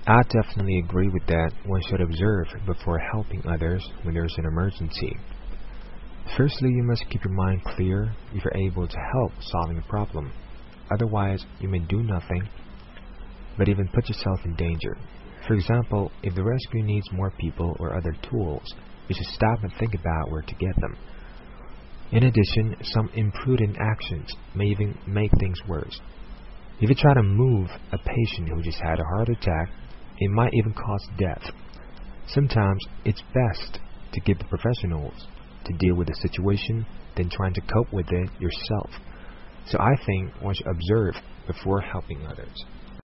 I definitely agree with that. One should observe before helping others when there's an emergency. Firstly, you must keep your mind clear if you're able to help solving a problem. Otherwise, you may do nothing, but even put yourself in danger. For example, if the rescue needs more people or other tools, you should stop and think about where to get them. In addition, some imprudent actions may even make things worse. If you try to move a patient who just had a heart attack, it might even cause death. Sometimes it's best to give the professionals to deal with the situation than trying to cope with it yourself. So I think one should observe before helping others.